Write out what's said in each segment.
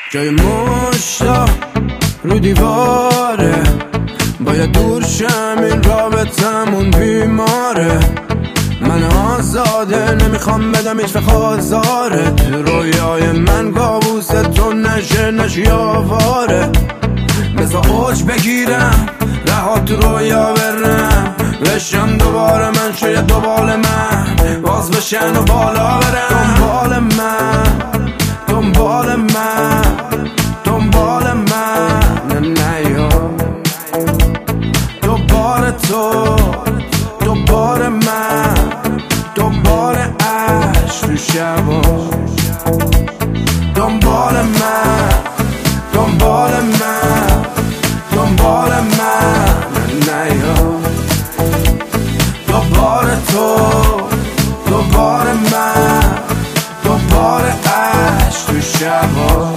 جای مشتاق رو دیواره، باید دور شم، این رابطمون بیماره. من آزاده نمیخوام بدم هیچ وقت آزارت، رویای من کابوس تو نشی آواره. بذار اوج بگیرم رها تو رویا برم، بشم دوباره من، شاید دوباره من باز بشن و بالا برم. دنبال من دنبال من دنبال من نیا، دوباره تو دوباره من، دوباره عشق تو شبا. دنبال من دنبال من دنبال من نیا، دوباره تو دوباره من، دوباره عشق تو شبا.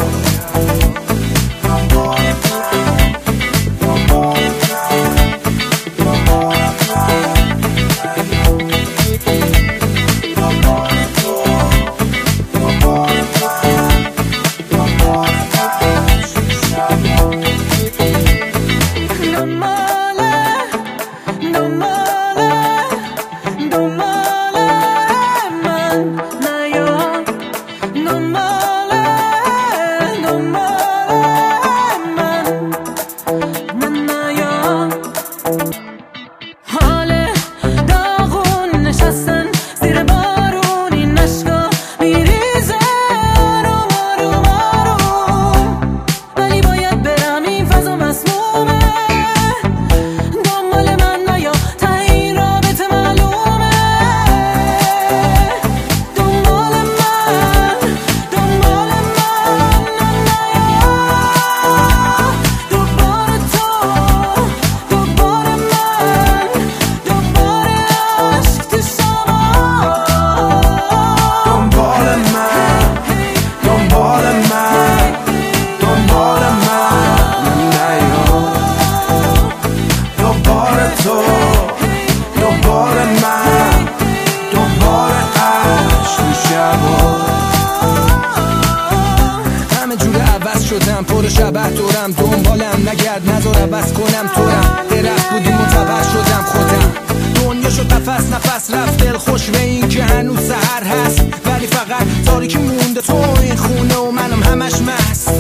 پر شبه دورم، دنبالم نگرد نذار عوض کنم تورم. درخت بودیم متبر شدم خودم، دنیا شد نفس نفس رفت. دل خوش به این که هنوز سحر هست، ولی فقط تاریکی مونده تو این خونه و منم همش مست.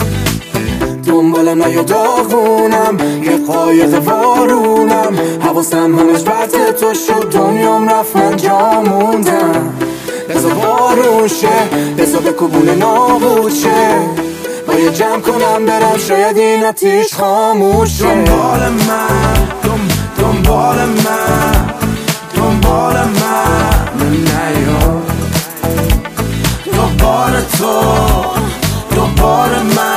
دنبالم نیا داغونم، یه قایق وارونم، حواسم همش بد تو شد، دنیام رفت من جا موندم. بذار بارون شه، بذار به کوبونه نابود شه، باید جمع کنم برم، شاید این آتیش خاموش شه. دنبال من دنبال من دنبال من نیا، دوباره تو دوباره من،